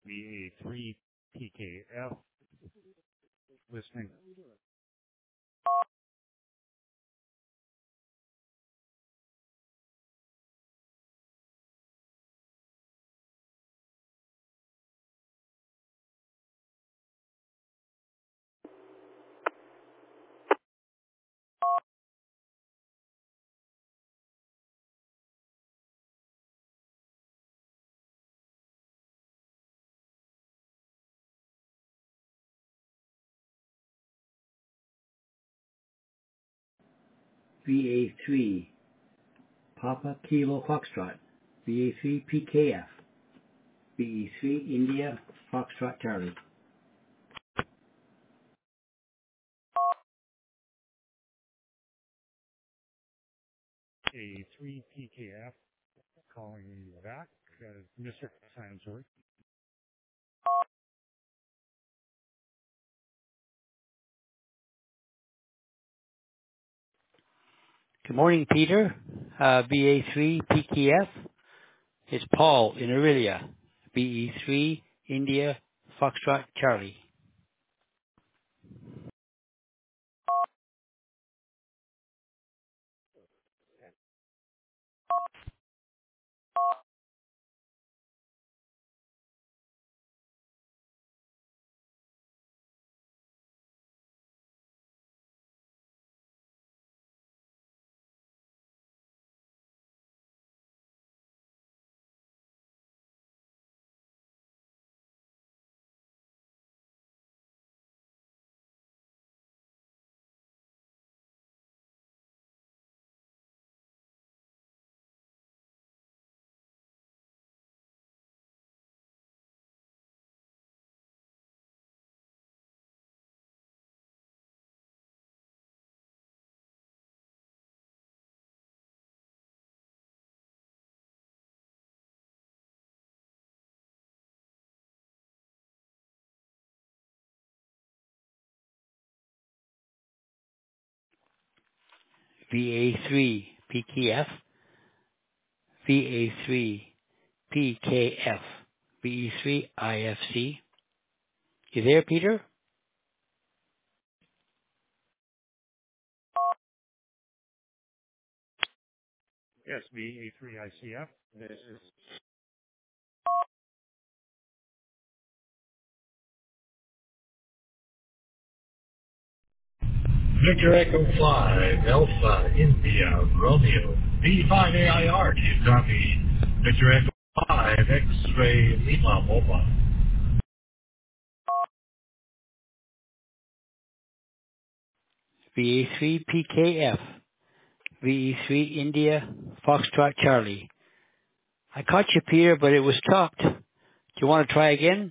VA3 PKF listening. VA3 Papa Kilo Foxtrot, VA3 PKF, VE3 India Foxtrot Charlie. A3 PKF calling back. Mr. Sansori. Good morning, Peter. VA3 PKF. It's Paul in Aurelia. VE3 India Foxtrot Charlie. VA3 PKF. VA3 PKF. VE3 IFC. You there, Peter? Yes, VA3 ICF. This is Victor Echo 5, Alpha, India, Romeo, V5AIR, do you copy? Victor Echo 5, X-Ray, Lima, Mobile. VA3 PKF. VE3 India Foxtrot Charlie. I caught you, Peter, but it was chopped. Do you want to try again?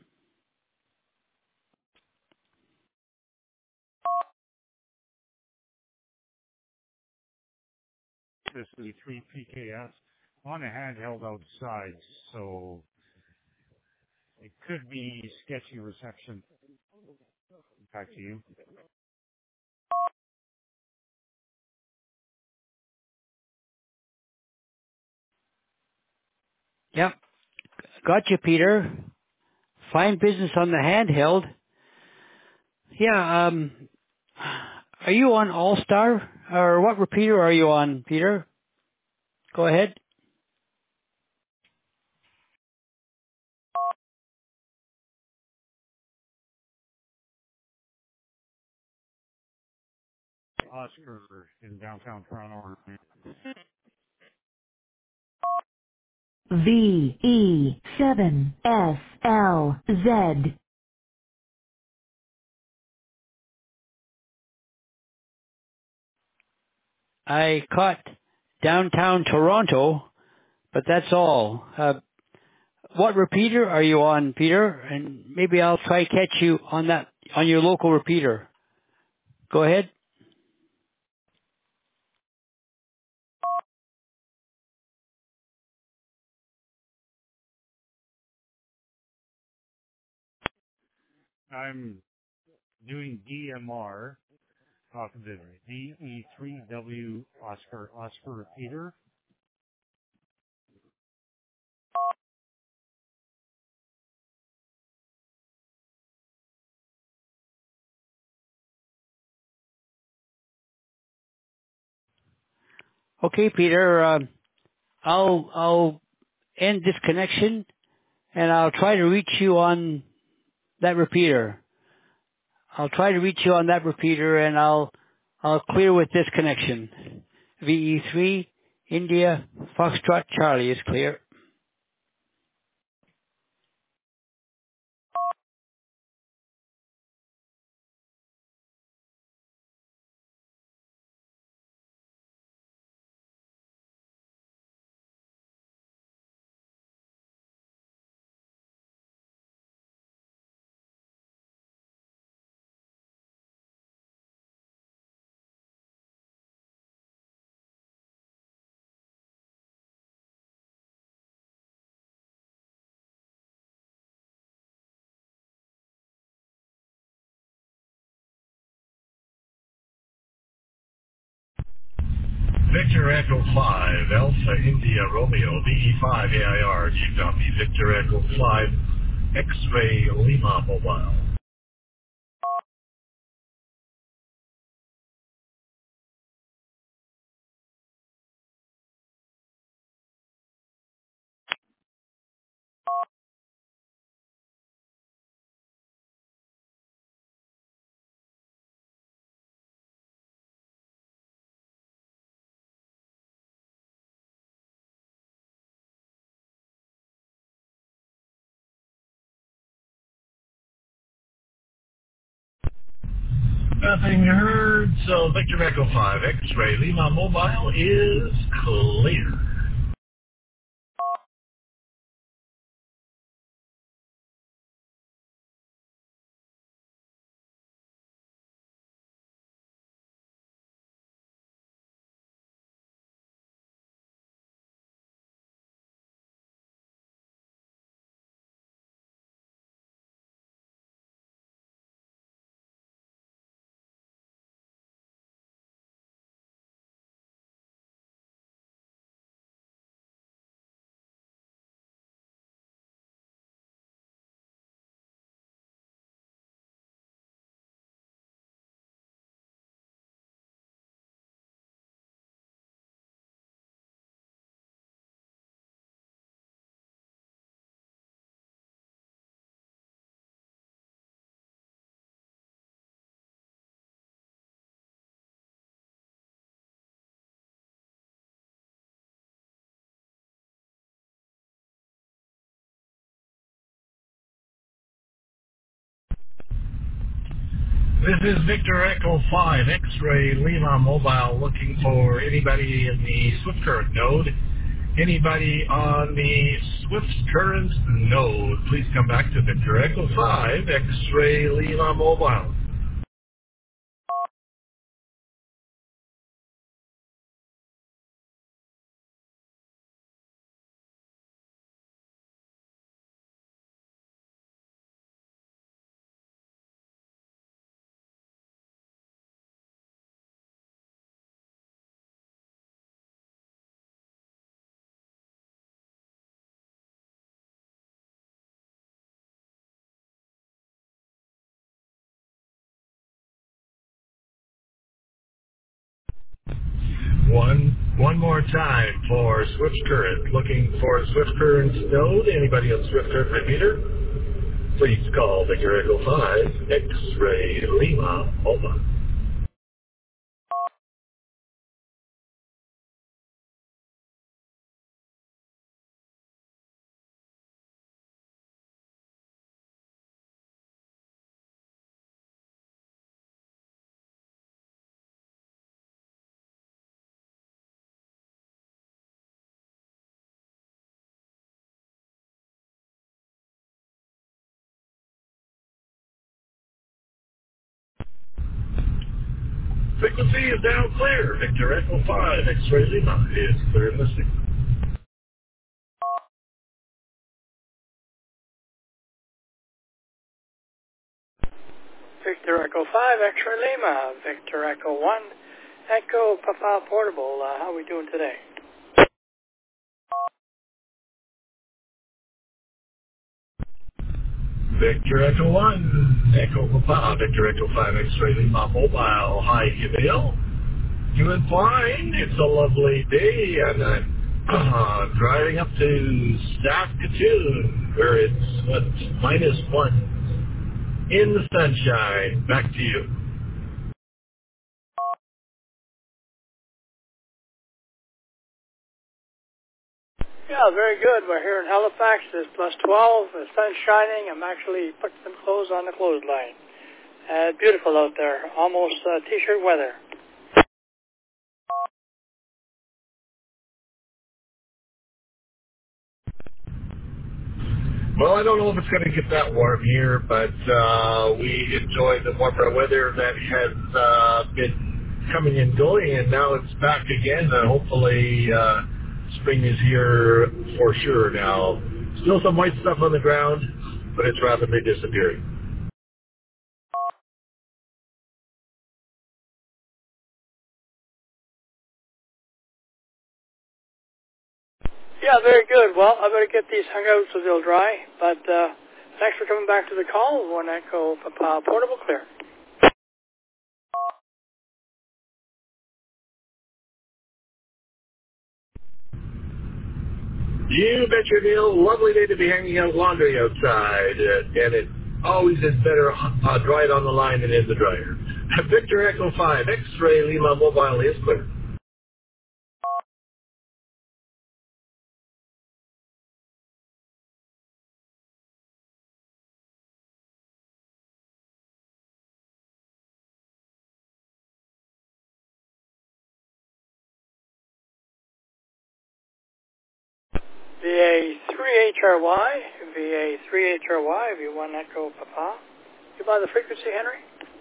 this is V3 PKF on a handheld outside, so it could be sketchy reception. Back to you. Yep. Got you, Peter. Fine business on the handheld. Yeah, are you on All-Star? Or what repeater are you on, Peter? Go ahead. Oscar in downtown Toronto. VE7SLZ. I caught downtown Toronto, but that's all. What repeater are you on, Peter? And maybe I'll try catch you on that, on your local repeater. Go ahead. I'm doing DMR off of the DE3W Oscar repeater. Okay, Peter. I'll end this connection, and I'll try to reach you on that repeater. And I'll clear with this connection. VE3 India Foxtrot Charlie is clear. Victor Echo 5, Alpha India Romeo, VE5 AIR, do you copy? Victor Echo 5, X-Ray Lima Mobile. Nothing heard, so Victor Echo 5, X-Ray Lima Mobile is clear. This is Victor Echo 5, X-Ray Lima Mobile, looking for anybody in the Swift Current node. Anybody on the Swift Current node, please come back to Victor Echo 5, X-Ray Lima Mobile. One more time for Swift Current. Looking for Swift Current node. Anybody on Swift Current repeater? Please call Victor Echo 5, X-Ray Lima Mobile. Frequency is now clear. Victor Echo 5, X-Ray Lima is clear and listening. Victor Echo 5 X-Ray Lima. Victor Echo 1 Echo Papa Portable. How are we doing today? Victor Echo 1, Echo Papa, Victor Echo 5, X-Ray Lima Mobile. Hi, Emil. Doing fine. It's a lovely day, and I'm driving up to Saskatoon, where it's, -1 in the sunshine. Back to you. Yeah, very good. We're here in Halifax. It's +12. The sun's shining. I'm actually putting some clothes on the clothesline. Beautiful out there. Almost T-shirt weather. Well, I don't know if it's going to get that warm here, but we enjoy the warmer weather that has been coming and going, and now it's back again. Hopefully spring is here for sure now. Still some white stuff on the ground, but it's rapidly disappearing. Yeah, very good. Well, I better get these hung out so they'll dry. But thanks for coming back to the call. One Echo Papa Portable Clear. You betcha, Neil. Lovely day to be hanging out laundry outside, and it always is better dried on the line than in the dryer. Victor Echo 5, X-Ray Lima Mobile is clear. VA3HRY, VA3HRY, if you want Echo Papa. You buy the frequency, Henry?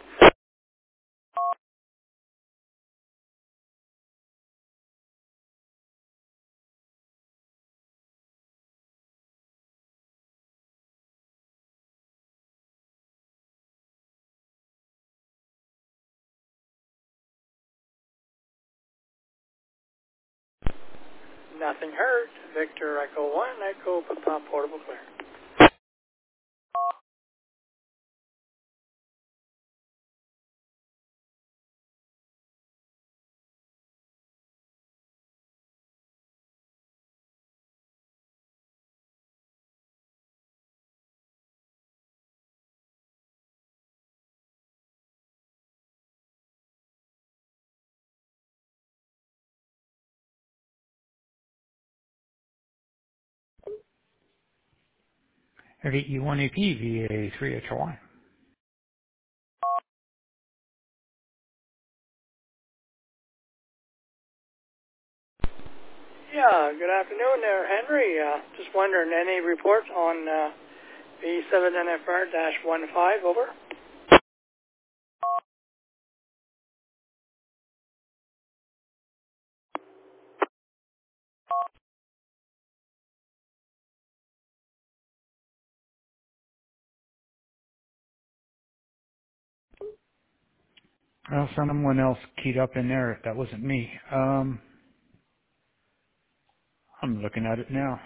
Nothing heard. Victor Echo 1, Echo Papa Portable Clear. E1AP VA3HY. Yeah, good afternoon there, Henry. Just wondering, any reports on V7NFR-15, over? Well, someone else keyed up in there. That wasn't me. I'm looking at it now.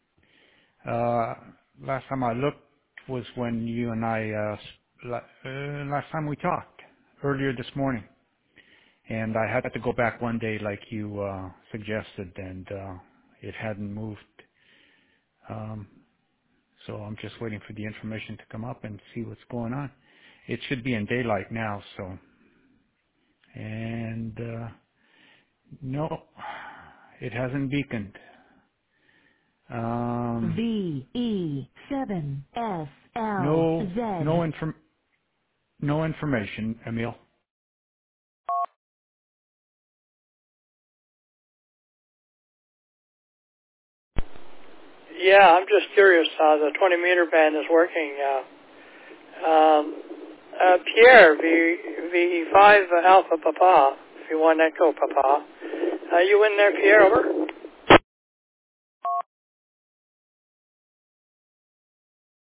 Last time I looked was when you and I, last time we talked, earlier this morning. And I had to go back one day like you suggested, and it hadn't moved. So I'm just waiting for the information to come up and see what's going on. It should be in daylight now, so. And no, it hasn't beaconed. VE7SLZ. No information, Emil. Yeah, I'm just curious how the 20-meter band is working. Pierre, VE5 Alpha Papa, if you want Echo Papa. You in there, Pierre, over?